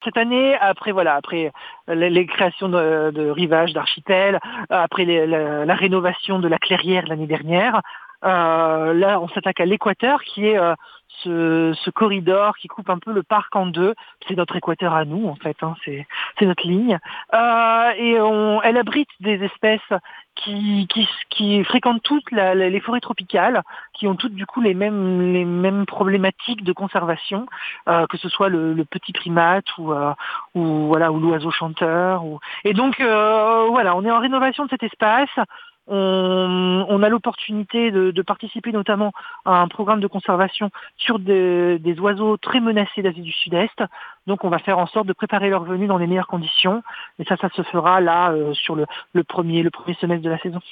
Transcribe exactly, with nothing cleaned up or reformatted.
cette année, après voilà, après les, les créations de, de rivages, d'archipels, après les, la, la rénovation de la clairière l'année dernière, euh, là on s'attaque à l'équateur qui est euh, ce, ce corridor qui coupe un peu le parc en deux. C'est notre équateur à nous en fait, hein, c'est, c'est notre ligne. Euh, et on, elle abrite des espèces qui, qui, qui fréquentent toutes la, la, les forêts tropicales, qui ont toutes du coup les mêmes, les mêmes problématiques de conservation, euh, que ce soit le, le petit primate ou, euh, ou voilà ou l'oiseau chanteur. Ou... Et donc euh, voilà, on est en rénovation de cet espace. On, on a l'opportunité de, de participer notamment à un programme de conservation sur des, des oiseaux très menacés d'Asie du Sud-Est. Donc on va faire en sorte de préparer leur venue dans les meilleures conditions. Et ça, ça se fera là euh, sur le, le premier, le premier semestre de la saison.